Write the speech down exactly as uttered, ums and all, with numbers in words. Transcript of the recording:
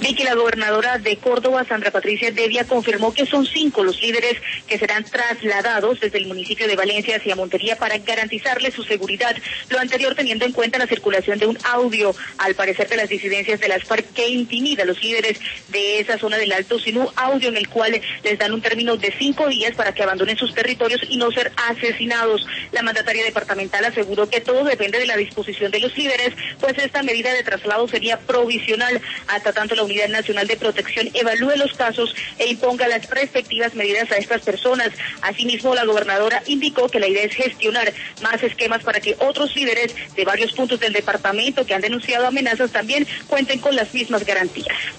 Vicky, la gobernadora de Córdoba, Sandra Patricia Devia, confirmó que son cinco los líderes que serán trasladados desde el municipio de Valencia hacia Montería para garantizarles su seguridad. Lo anterior teniendo en cuenta la circulación de un audio, al parecer de las disidencias de las FARC, que intimida a los líderes de esa zona del Alto Sinú, audio en el cual les dan un término de cinco días para que abandonen sus territorios y no ser asesinados. La mandataria departamental aseguró que todo depende de la disposición de los líderes, pues esta medida de traslado sería provisional hasta tanto la Unidad Nacional de Protección evalúe los casos e imponga las respectivas medidas a estas personas. Asimismo, la gobernadora indicó que la idea es gestionar más esquemas para que otros líderes de varios puntos del departamento que han denunciado amenazas también cuenten con las mismas garantías.